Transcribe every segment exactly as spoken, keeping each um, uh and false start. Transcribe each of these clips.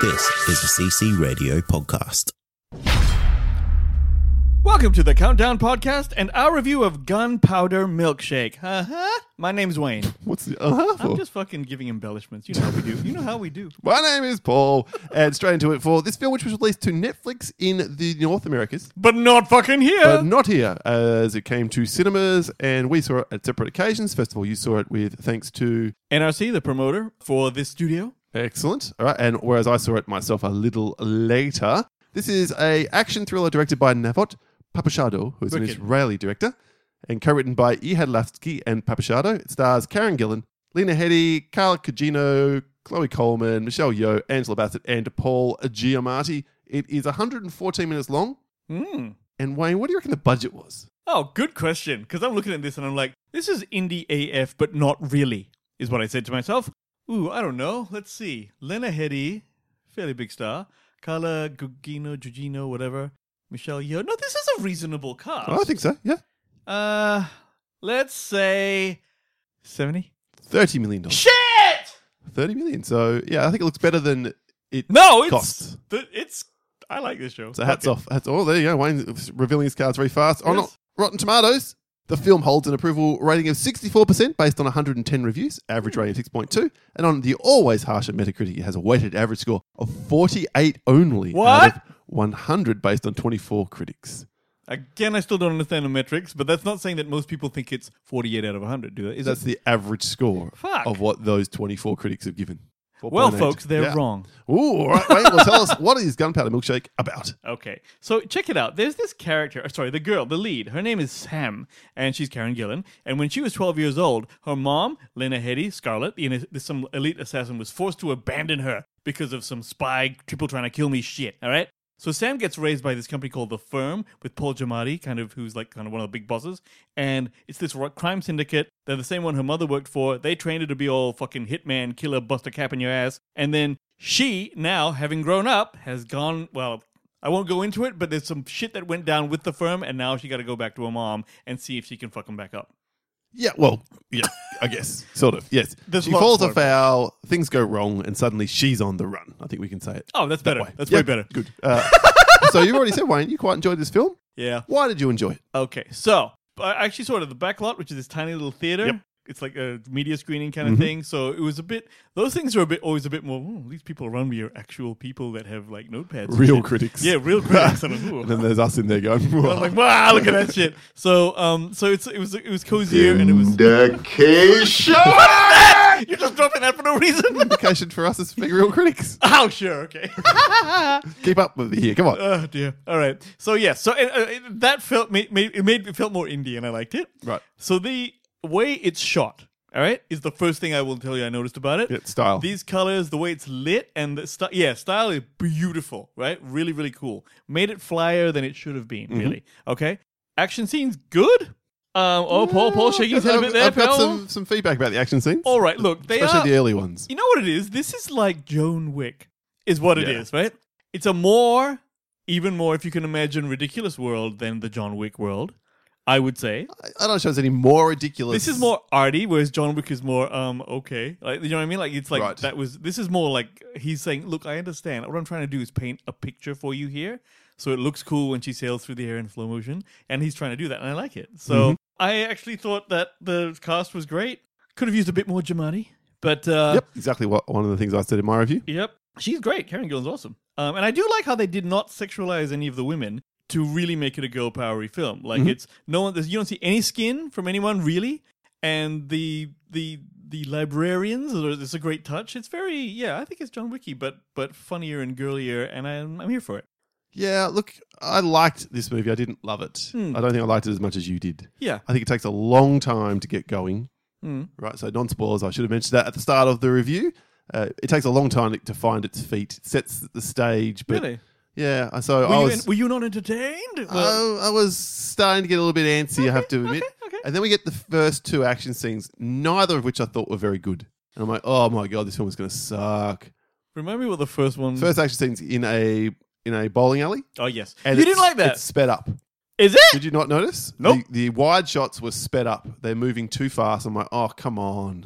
This is a C C Radio podcast. Welcome to the Countdown Podcast and our review of Gunpowder Milkshake. Uh-huh. My name's Wayne. What's the uh-huh for? I'm just fucking giving embellishments. You know how we do. You know how we do. My name is Paul, and straight into it for this film, which was released to Netflix in the North Americas, But not fucking here. but not here, as it came to cinemas, and we saw it at separate occasions. First of all, you saw it with thanks to N R C, the promoter for this studio. Excellent. All right, and whereas I saw it myself a little later, this is a action thriller directed by Navot Papashado, who is an Wicked. Israeli director, and co-written by Ehud Lasky and Papashado. It stars Karen Gillan, Lena Headey, Carla Cugino, Chloe Coleman, Michelle Yeoh, Angela Bassett, and Paul Giamatti. It is one hundred fourteen minutes long. Mm. And Wayne, what do you reckon the budget was? Oh, good question. Because I'm looking at this and I'm like, this is indie A F, but not really, is what I said to myself. Ooh, I don't know. Let's see. Lena Headey, fairly big star. Carla Gugino, Gugino, whatever. Michelle Yeoh. No, this is a reasonable cast. Oh, I think so, yeah. Uh, let's say seventy. thirty million dollars. Shit! thirty million dollars. So, yeah, I think it looks better than it No, it's costs. the, it's. I like this show. So hats Okay. off. Hats, oh, there you go. Wayne's revealing his cards very fast. On Yes. Rotten Tomatoes, the film holds an approval rating of sixty-four percent based on one hundred ten reviews, average rating of six point two. And on the always harsher Metacritic, it has a weighted average score of forty-eight only. What? Out of one hundred based on twenty-four critics. Again, I still don't understand the metrics, but that's not saying that most people think it's forty-eight out of one hundred, do they? Is That's it? the average score Fuck. of what those twenty-four critics have given. Well, four point eight. folks, they're Yeah. wrong. Ooh, all right, Wayne, well, tell us, what is Gunpowder Milkshake about? Okay, so check it out. There's this character, uh, sorry, the girl, the lead. Her name is Sam, and she's Karen Gillan. And when she was twelve years old, her mom, Lena Headey, Scarlett, you know, some elite assassin, was forced to abandon her because of some spy triple trying to kill me shit, all right? So Sam gets raised by this company called The Firm with Paul Giamatti, kind of who's like kind of one of the big bosses. And it's this ro- crime syndicate. They're the same one her mother worked for. They trained her to be all fucking hitman, killer, bust a cap in your ass. And then she, now having grown up, has gone, well, I won't go into it, but there's some shit that went down with The Firm. And now she got to go back to her mom and see if she can fuck him back up. Yeah, well, yeah, I guess. Sort of, yes. There's she lots falls more. afoul, things go wrong, and suddenly she's on the run. I think we can say it. Oh, that's that better. way. That's Yeah, way better. Good. Uh, so you've already said, Wayne, you quite enjoyed this film. Yeah. Why did you enjoy it? Okay, so I actually saw it at the back lot, which is this tiny little theater. Yep. It's like a media screening kind of Mhm. thing. So it was a bit, those things are a bit, always a bit more, "Ooh, these people around me are actual people that have like notepads. and Real shit." critics. Yeah, real critics. and, I'm, "Ooh." And then there's us in there going, I'm like, wow, look at that shit. So, um, so it's it was it was cozier and it was. Vindication! You're just dropping that for no reason. indication for us as being real critics. Oh, sure, okay. Keep up with it here. Come on. Oh dear. All right. So yes. So uh, uh, that felt made, made it made it felt more indie, and I liked it. Right. So the way it's shot, all right, is the first thing I will tell you I noticed about it. Yeah, style. These colors, the way it's lit, and the style. Yeah, style is beautiful, right? Really, really cool. Made it flyer than it should have been. Mm-hmm. Really. Okay. Action scenes good. Um. Oh, Paul. Paul shaking his head a bit I've, there. I've got pal. some, some feedback about the action scenes. All right. Look, they especially are. the early ones. You know what it is? This is like Joan Wick, is what it Yeah. is, right? It's a more, even more, if you can imagine, ridiculous world than the John Wick world, I would say. I, I don't know if it's any more ridiculous. This is more arty, whereas John Wick is more, um, okay. Like, you know what I mean? Like, it's like, Right. that was, this is more like, he's saying, look, I understand. What I'm trying to do is paint a picture for you here. So it looks cool when she sails through the air in slow motion. And he's trying to do that, and I like it. So Mm-hmm. I actually thought that the cast was great. Could have used a bit more Giamatti, but, uh, Yep, exactly what one of the things I said in my review. Yep. She's great. Karen Gillan's awesome. Um, and I do like how they did not sexualize any of the women to really make it a girl powery film. Like Mhm. it's no one. There's, you don't see any skin from anyone really, and the the the librarians. It's a great touch. It's very yeah. I think it's John Wicky, but but funnier and girlier, and I'm I'm here for it. Yeah, look, I liked this movie. I didn't love it. Hmm. I don't think I liked it as much as you did. Yeah. I think it takes a long time to get going. Mm. Right, so non-spoilers, I should have mentioned that at the start of the review. Uh, it takes a long time to, to find its feet. It sets the stage. But Really? Yeah, so Were, I you was... in- were you not entertained? I, I was starting to get a little bit antsy, I have to admit. okay, okay. And then we get the first two action scenes, neither of which I thought were very good. And I'm like, oh my God, this film is going to suck. Remind me what the first one. First action scene's in a in a bowling alley. Oh yes. And You it's- didn't like that. It's sped up. Is it? Did you not notice? Nope. The, the wide shots were sped up. They're moving too fast. I'm like, oh, come on.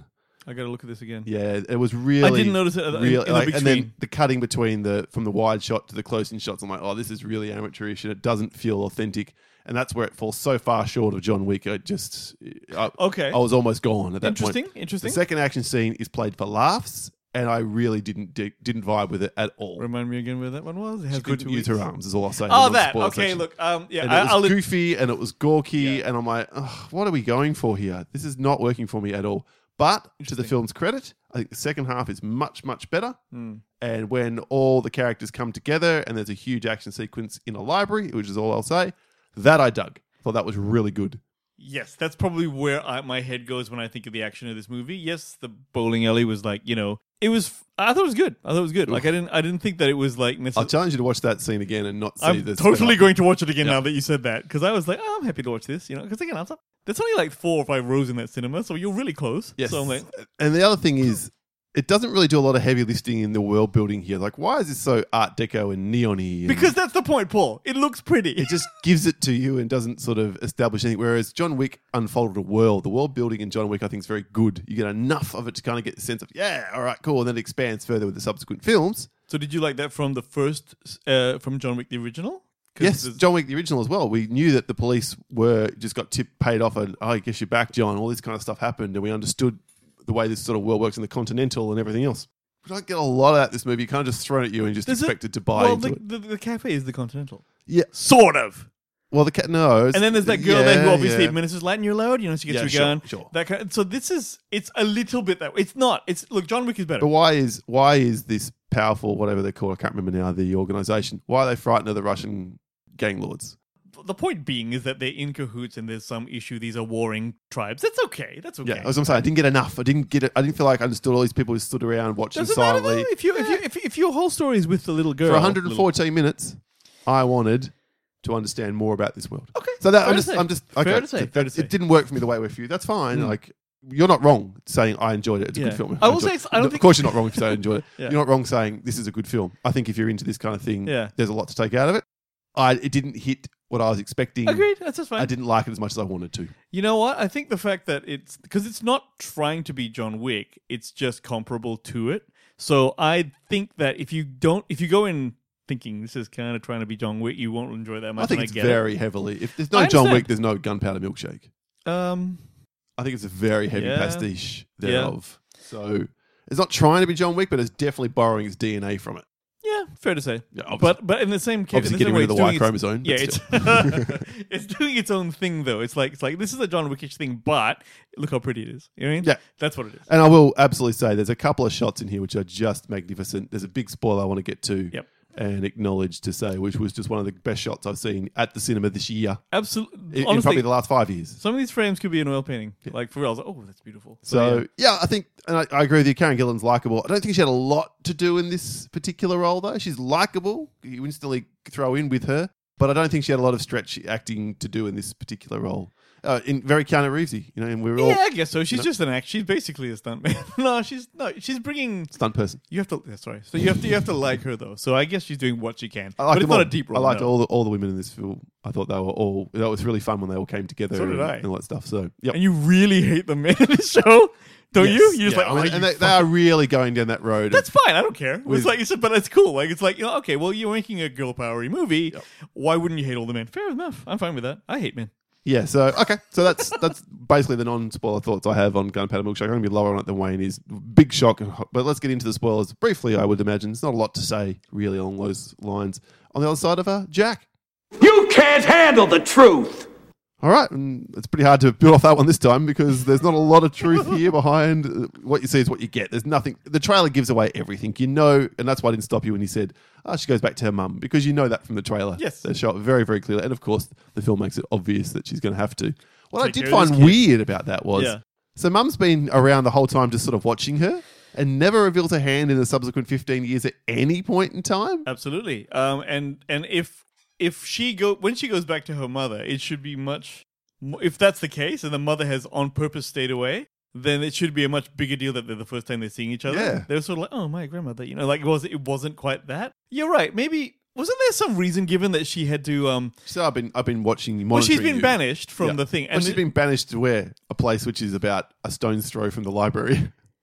I got to look at this again. Yeah, it was really. I didn't notice it in, really, in the like, big and screen. then the cutting between the from the wide shot to the close-in shots. I'm like, oh, this is really amateurish, and it doesn't feel authentic. And that's where it falls so far short of John Wick. I just, I, Okay. I was almost gone at that Interesting. point. Interesting. The second action scene is played for laughs, and I really didn't dig, didn't vibe with it at all. Remind me again where that one was. It has She been couldn't two use her weeks. arms, is all I'll say. Oh, in the that. non-spoiler Okay, section. look. Um, yeah, And I, it was I'll look- goofy and it was gawky, Yeah. and I'm like, Ugh, what are we going for here? This is not working for me at all. But to the Interesting. film's credit, I think the second half is much, much better. Hmm. And when all the characters come together and there's a huge action sequence in a library, which is all I'll say, that I dug. Thought that was really good. Yes, that's probably where I, my head goes when I think of the action of this movie. Yes, the bowling alley was like, you know, it was. I thought it was good. I thought it was good. Like I didn't. I didn't think that it was like. I'll Necessarily, challenge you to watch that scene again and not see I'm the totally spin-off. going to watch it again Yeah. now that you said that because I was like, oh, I'm happy to watch this. You know, because again, I'm not, there's only like four or five rows in that cinema, so you're really close. Yes. So I'm like, And the other thing is, it doesn't really do a lot of heavy lifting in the world building here. Like, why is this so Art Deco and neon-y? And because that's the point, Paul. It looks pretty. it just gives it to you and doesn't sort of establish anything. Whereas John Wick unfolded a world. The world building in John Wick, I think, is very good. You get enough of it to kind of get the sense of, yeah, all right, cool. And then it expands further with the subsequent films. So did you like that from the first, uh, from John Wick the original? 'Cause Yes, there's- John Wick, the original as well. We knew that the police were just got tipped, paid off, and oh, I guess you're back, John. All this kind of stuff happened, and we understood the way this sort of world works in the Continental and everything else. We don't get a lot of that in this movie. You can't just throw it at you and just There's a- expected to buy well, into the, it. the, the cafe is the Continental. Yeah. Sort of. Well, the cat no. And then there's that girl yeah, there who obviously yeah. administers light in your load. You know, she gets Yeah, your sure, gun. sure. That kind so this is it's a little bit that way. It's not. It's look, John Wick is better. But why is why is this powerful, whatever they're called, I can't remember now, the organization, why are they frightened of the Russian gang lords? The point being is that they're in cahoots and there's some issue. These are warring tribes. That's okay. That's okay. Yeah, as I'm saying, I didn't get enough. I didn't get it. I didn't feel like I understood all these people who stood around watching Doesn't matter silently. though. If you if you if, if your whole story is with the little girl For one hundred little- fourteen minutes, I wanted to understand more about this world. Okay, So that fair I'm to just, say. I'm just, Fair okay. to say, that- fair to say. It didn't work for me the way we're few. That's fine. Mm. Like, you're not wrong saying I enjoyed it. It's a Yeah. good film. I will enjoyed say it. it's- I don't Of think- course, you're not wrong if you say I enjoyed it. Yeah. You're not wrong saying this is a good film. I think if you're into this kind of thing, Yeah. there's a lot to take out of it. I it didn't hit what I was expecting. Agreed. That's just fine. I didn't like it as much as I wanted to. You know what? I think the fact that it's because it's not trying to be John Wick, it's just comparable to it. So I think that if you don't, if you go in thinking this is kind of trying to be John Wick, you won't enjoy that much. I think and it's get very heavily. If there's I no John understand. Wick, there's no Gunpowder Milkshake. it. Um, I think it's a very heavy Yeah. pastiche thereof. So it's not trying to be John Wick, but it's definitely borrowing its D N A from it. yeah, fair to say. Yeah, obviously, But but in the same case, obviously in the getting same way, rid of the it's Y doing its- chromosome. Yeah, but it's still. it's doing its own thing though. It's like it's like this is a John Wickish thing, but look how pretty it is. You know what I mean? Yeah. That's what it is. And I will absolutely say there's a couple of shots in here which are just magnificent. There's a big spoiler I want to get to Yep. and acknowledge to say, which was just one of the best shots I've seen at the cinema this year, Absolutely. in, in Honestly, probably the last five years. some of these frames could be an oil painting. Like for real, I was like, oh, that's beautiful. So, yeah. yeah. I think, and I, I agree with you, Karen Gillan's likable. I don't think she had a lot to do in this particular role, though. She's likable. You instantly throw in with her. But I don't think she had a lot of stretch acting to do in this particular role. Uh, in very Keanu Reevesy, you know, and we're all Yeah, I guess so. She's know? just an act. She's basically a stuntman. no, she's no. She's bringing. stunt person. You have to. Yeah, sorry. So you have to. You have to like her though. So I guess she's doing what she can. I liked but it's them not all. a deep role. I liked no. all the all the women in this film. I thought they were all. That was really fun when they all came together. So did and, I. and all that stuff. So, yep. And you really hate the men in this show, don't Yes. you? You're just Yeah, like, I oh, mean, you and they, they fuck- are really going down that road. That's fine. I don't care. With- it's like you said, but it's cool. Like it's like you know, okay. Well, you're making a girl powery movie. Yep. Why wouldn't you hate all the men? Fair enough. I'm fine with that. I hate men. Yeah, so okay, so that's that's basically the non-spoiler thoughts I have on Gunpowder Milkshake. I'm going to be lower on it than Wayne is. Big shock, but let's get into the spoilers briefly. I would imagine it's not a lot to say really along those lines. On the other side of her, Jack. You can't handle the truth! All right, and it's pretty hard to build off that one this time because there's not a lot of truth here behind what you see is what you get. There's nothing. The trailer gives away everything, you know, and that's why I didn't stop you when you said, "Oh, she goes back to her mum," because you know that from the trailer. Yes. They show it very, very clearly, and of course, the film makes it obvious that she's going to have to. What I Take did care of this find kid. weird about that was, Yeah. so mum's been around the whole time, just sort of watching her, and never reveals her hand in the subsequent fifteen years at any point in time. Absolutely. Um, and and if if she go when she goes back to her mother, it should be much. mo- If that's the case, and the mother has on purpose stayed away, then it should be a much bigger deal that they're the first time they're seeing each other. Yeah. They're sort of like, oh, my grandmother, you know, like it was it wasn't quite that. You're right. Maybe wasn't there some reason given that she had to um. So I've been, I've been watching. Well, she's monitoring been you. banished from Yeah. the thing, Well, and she's it- been banished to where? A place which is about a stone's throw from the library.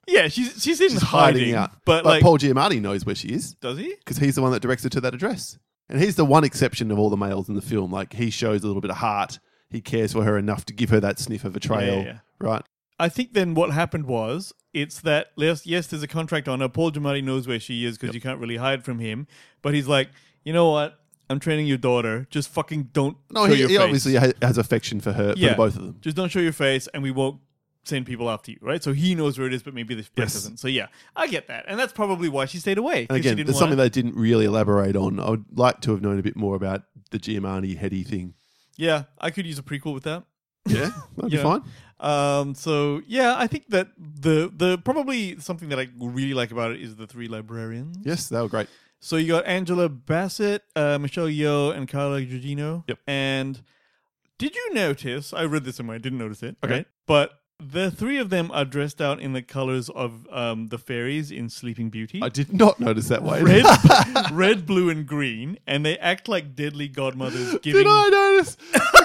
Yeah, she's she's in She's hiding, hiding out. but, But like, Paul Giamatti knows where she is does he? because he's the one that directs her to that address. And he's the one exception of all the males in the film. Like, he shows a little bit of heart. He cares for her enough to give her that sniff of a trail, Yeah, yeah, yeah. right? I think then what happened was it's that yes, yes, there's a contract on her. Paul Giamatti knows where she is because you can't really hide from him. But he's like, you know what? I'm training your daughter. Just fucking don't. No, show he, your he face. obviously ha- has affection for her, Yeah. for both of them. Just don't show your face, and we won't send people after you, right? So he knows where it is, but maybe the press Yes. doesn't. So yeah, I get that, and that's probably why she stayed away. And 'cause she again, didn't there's wanna- something they didn't really elaborate on. I would like to have known a bit more about the Giamatti Hetty thing. Yeah, I could use a prequel with that. Yeah, that'd be Yeah. fine. Um, so yeah, I think that the the probably something that I really like about it is the three librarians. Yes, they were great. So you got Angela Bassett, uh, Michelle Yeoh, and Carla Gugino. Yep. And did you notice? I read this somewhere. I didn't notice it. Okay. Right? But the three of them are dressed out in the colors of um, the fairies in Sleeping Beauty. I did not notice that way. Red, red, blue, and green, and they act like deadly godmothers giving. Did I notice?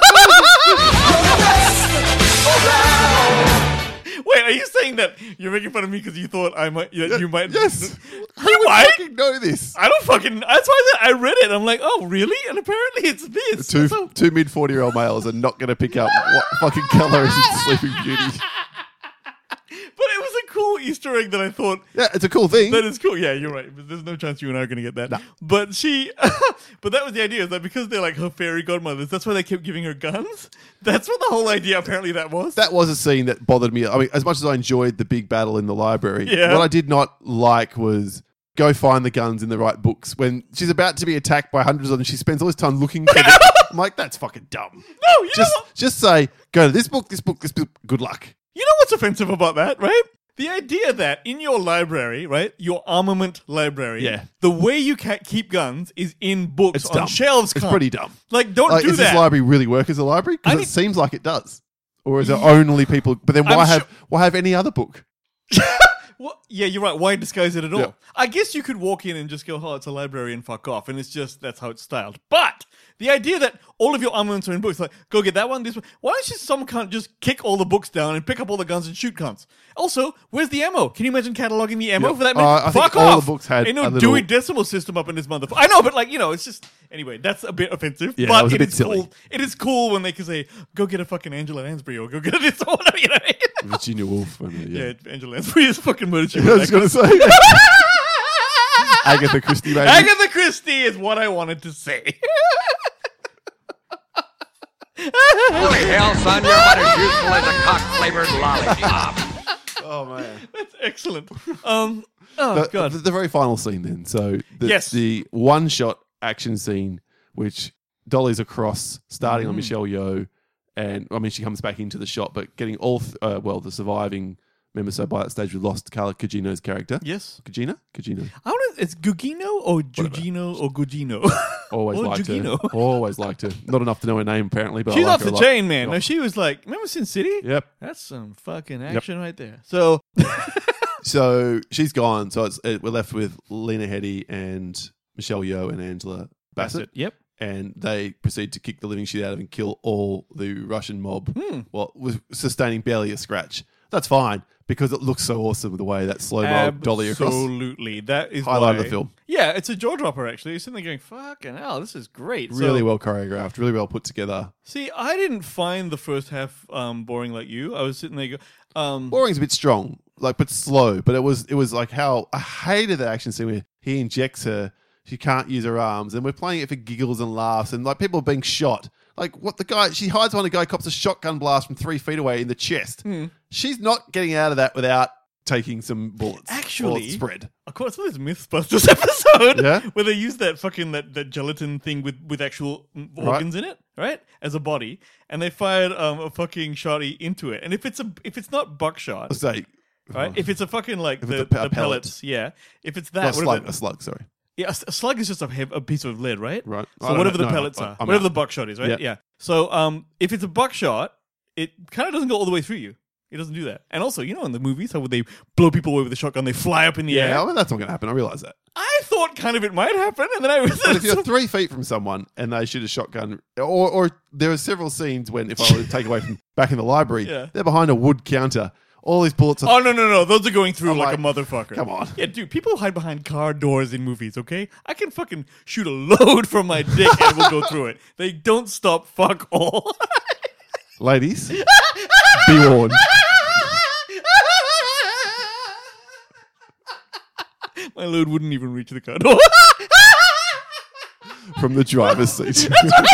Wait, are you saying that you're making fun of me because you thought I might? You, you might. Yes. Who Who would might? fucking know this? I don't fucking. That's why I, said I read it. I'm like, oh, really? And apparently it's this. Two So- two mid forty year old males are not going to pick up what fucking color is in Sleeping Beauty. But it was a cool Easter egg that I thought Yeah, it's a cool thing. that is cool. Yeah, you're right. But there's no chance you and I are going to get that. No. But she, but that was the idea is that because they're like her fairy godmothers, that's why they kept giving her guns. That's what the whole idea apparently that was. That was a scene that bothered me. I mean, as much as I enjoyed the big battle in the library, Yeah. what I did not like was go find the guns in the right books. When she's about to be attacked by hundreds of them, she spends all this time looking for them. I'm like, that's fucking dumb. no, you Just, know what? just say, go to this book, this book, this book. Good luck. You know what's offensive about that, right? The idea that in your library, right, your armament library, Yeah. the way you ca- keep guns is in books It's on dumb. shelves. It's cunt. pretty dumb. Like, don't Like, do does that. this library really work as a library? I Because need- it seems like it does. Or is it only people? But then why I'm have sure- why have any other book? Well, yeah, you're right. Why disguise it at all? Yeah. I guess you could walk in and just go, oh, it's a library and fuck off. And it's just, that's how it's styled. But the idea that all of your armaments are in books, like, go get that one, this one. Why don't you some cunt just kick all the books down and pick up all the guns and shoot cunts? Also, where's the ammo? Can you imagine cataloging the ammo Yeah. for that? Uh, I think fuck all off. the books had Ain't no a little- Dewey Decimal System up in this motherfucker. I know, but like, you know, it's just, anyway, that's a bit offensive. Yeah, but it was a it bit is silly. cool. It is cool when they can say, go get a fucking Angela Lansbury or go get a this or whatever, you know what I mean? Virginia Woolf. I mean, yeah. Yeah, Angela Lansbury is fucking murdered. I was going to say Agatha Christie, maybe. Agatha Christie is what I wanted to say. Holy hell, son, you're about as useful as a cock-flavored lollipop. Oh man. That's excellent. Um, oh, the, God. the, the very final scene then. So the, Yes. the one shot action scene, which dollies across, starting Mm. on Michelle Yeoh, and I mean she comes back into the shot, but getting all th- uh, well the surviving members. So by that stage we lost Carla Gugino's character. Yes. Gugino, Gugino. I want to. It's Gugino or Gugino or Gugino. Always Or liked Gugino. her. Always liked her. Not enough to know her name apparently, but She's I like off her the a lot. chain, man. Yep. No, she was like, remember Sin City? Yep. That's some fucking action right there. So, So she's gone. So it's, it, we're left with Lena Headey and Michelle Yeoh and Angela that's Bassett. it. Yep. And they proceed to kick the living shit out of and kill all the Russian mob, Hmm. well, with sustaining barely a scratch. That's fine because it looks so awesome with the way that slow mo dolly across. Absolutely. That is Highlight of why- the film. Yeah, it's a jaw dropper, actually. You're sitting there going, fucking hell, this is great. So- Really well choreographed, really well put together. See, I didn't find the first half um, boring like you. I was sitting there go, um, Boring's a bit strong, like but slow. But it was it was like how I hated that action scene where he injects her. She can't use her arms, and we're playing it for giggles and laughs, and like people are being shot. Like what the guy? She hides behind a guy, cops a shotgun blast from three feet away in the chest. Hmm. She's not getting out of that without taking some bullets. Actually- or spread. Of course, this Mythbusters episode Yeah. where they use that fucking that, that gelatin thing with, with actual mm, organs in it, right, as a body, and they fired um, a fucking shotty into it. And if it's a if it's not buckshot, Let's say, right, if it's a fucking like If the, it's a pe- the pellet. pellets, yeah, if it's that, a what is slug, it? a slug. Sorry. Yeah, a, s- a slug is just a, hev- a piece of lead, right? Right. I So don't whatever know. the No, pellets I- are, I'm whatever out. the buckshot is, right? Yep. Yeah. So um, if it's a buckshot, it kind of doesn't go all the way through you. It doesn't do that. And also, you know, in the movies, how would they blow people away with a shotgun? They fly up in the Yeah, air. I mean, that's not going to happen. I realize that. I thought kind of it might happen, and then I was. But if you're three feet from someone and they shoot a shotgun, or, or there are several scenes when, if I were to take away from back in the library, Yeah. they're behind a wood counter. All these bullets are Oh, no, no, no. Those are going through I'm like, like, a motherfucker. come on. Yeah, dude, people hide behind car doors in movies, okay? I can fucking shoot a load from my dick and we'll go through it. They don't stop fuck all. ladies, be warned. My load wouldn't even reach the car door. From the driver's seat.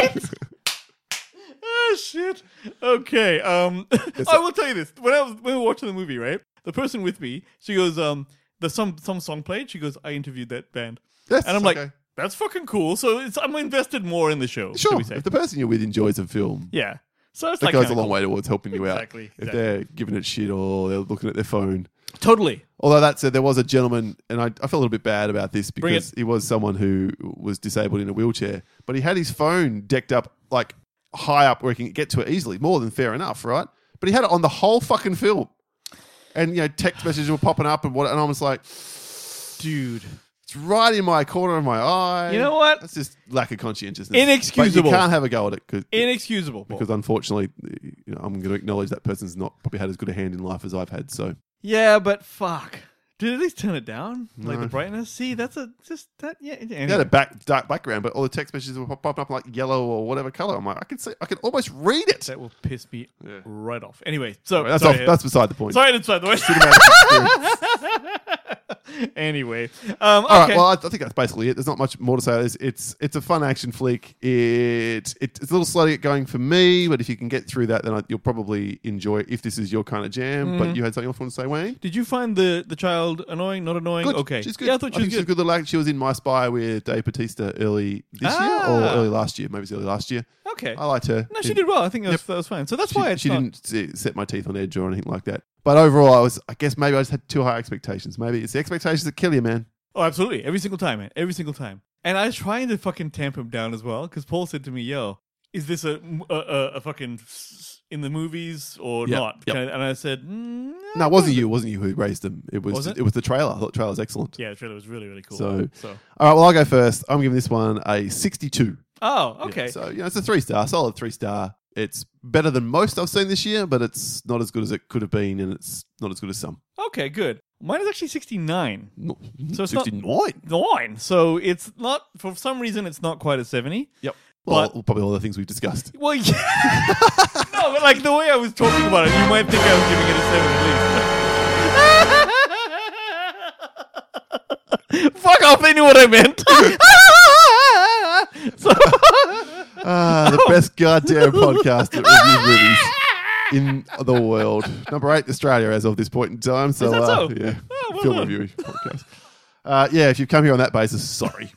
Oh, shit. Okay. Um, I will tell you this. When I was when we were watching the movie, right? The person with me, she goes, um, there's some some song played. She goes, I interviewed that band, Yes, and I'm okay. like, that's fucking cool. So it's, I'm invested more in the show. Sure, Shall we say? if the person you're with enjoys a film, Yeah. So it's that like goes a kinda long cool. way towards helping you out. Exactly, If exactly. they're giving it shit or they're looking at their phone. Totally. Although that said, there was a gentleman, and I, I felt a little bit bad about this Bring because it. he was someone who was disabled in a wheelchair, but he had his phone decked up like high up where he can get to it easily. More than fair enough, right? But he had it on the whole fucking film, and you know, text messages were popping up and what, and I was like, Dude. it's right in my corner of my eye. You know what? That's just lack of conscientiousness. Inexcusable. But you can't have a go at it 'cause- Inexcusable. Paul. because unfortunately, you know, I'm going to acknowledge that person's not probably had as good a hand in life as I've had. So Yeah, but fuck. Did at least turn it down? Like No. the brightness? See, that's a just that yeah. Anyway. he had a back dark background, but all the text messages were popping up like yellow or whatever color. I'm like, I can see, I can almost read it. That will piss me Yeah. right off. Anyway, so That's sorry, off, that's beside the point. sorry to by the way. Cinematic experience. Anyway, um, okay. All right, well, I, I think that's basically it. There's not much more to say. It's it's, it's a fun action flick. It, it it's a little slow to get going for me, but if you can get through that, then I, you'll probably enjoy it if this is your kind of jam. Mm. But you had something else you want to say, Wayne? Did you find the the child annoying? Not annoying? Good. Okay, She's good. Yeah, I thought she was think good. she's a good little act. She was in My Spy with Dave Bautista early this Ah. year or early last year. Maybe it's early last year. Okay. I liked her. No, she It- did well. I think that was, Yep. that was fine. So that's She, why it's she not. didn't se- set my teeth on edge or anything like that. But overall, I was. I guess maybe I just had too high expectations. Maybe it's the expectations that kill you, man. Oh, absolutely. Every single time, man. Every single time. And I was trying to fucking tamp him down as well because Paul said to me, "Yo, is this a a, a, a fucking s- in the movies or Yep, not?" yep. Kind of- and I said, mm, No, it wasn't you. It wasn't you who raised them. It was. Was it? it? was the trailer. I thought the trailer was excellent. Yeah, the trailer was really really cool. So- so All right. Well, I'll go first. I'm giving this one a sixty-two. oh, Yeah, okay. so, you know, it's a three star, solid three star. It's better than most I've seen this year, but it's not as good as it could have been, and it's not as good as some. Okay, good. Mine is actually sixty-nine. No, So it's not- sixty-nine. Nine. So it's not, for some reason, it's not quite a seventy. Yep. Well, But- probably all the things we've discussed. Well, yeah. No, but like the way I was talking about it, you might think I was giving it a seven at least. Fuck off, they knew what I meant. So, Ah, the best goddamn podcast that reviews movies in the world. Number eight, Australia, as of this point in time. So, Is that uh, so? yeah, Oh, well film done. review podcast. Uh, yeah, if you've come here on that basis, sorry.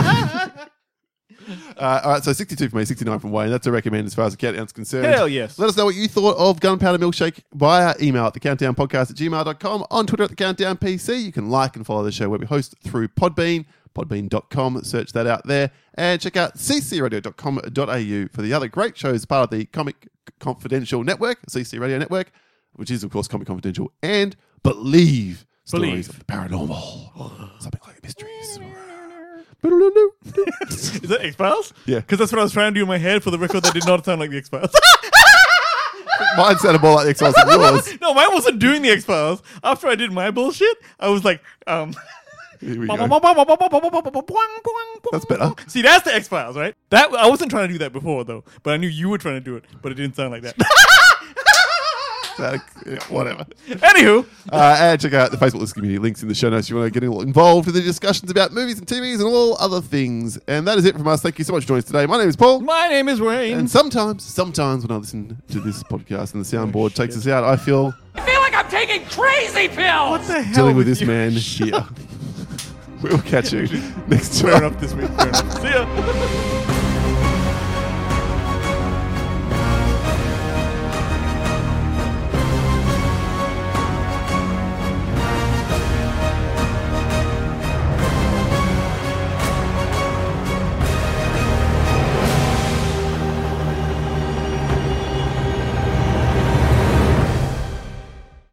Uh, all right, so sixty-two for me, sixty-nine from Wayne. That's a recommend as far as the countdown's concerned. Hell yes. Let us know what you thought of Gunpowder Milkshake via email at the countdown podcast at gmail dot com, on Twitter at the Countdown P C. You can like and follow the show where we host through Podbean, podbean dot com. Search that out there. And check out c c radio dot com dot a u for the other great shows, part of the Comic Confidential Network, C C Radio Network, which is, of course, Comic Confidential, and Believe, Believe. stories of the paranormal, something like mysteries. Is that X-Files? Yeah. Because that's what I was trying to do in my head. For the record, that did not sound like the X-Files. Mine sounded more like the X-Files than yours. No, mine wasn't doing the X-Files. After I did my bullshit, I was like, um... Here we go. That's better. See, that's the X-Files, right? That I wasn't trying to do that before, though. But I knew you were trying to do it, but it didn't sound like that. That- yeah, whatever. Anywho, Uh, and check out the Facebook List community. Links in the show notes if you want to get involved with the discussions about movies and T Vs and all other things. And that is it from us. Thank you so much for joining us today. My name is Paul. my name is Wayne. And sometimes, sometimes when I listen to this podcast and the soundboard takes us out, I feel I feel like I'm taking crazy pills! What the hell? dealing with this you? man here. We'll catch you next Fair time. enough this week. Fair enough. See ya.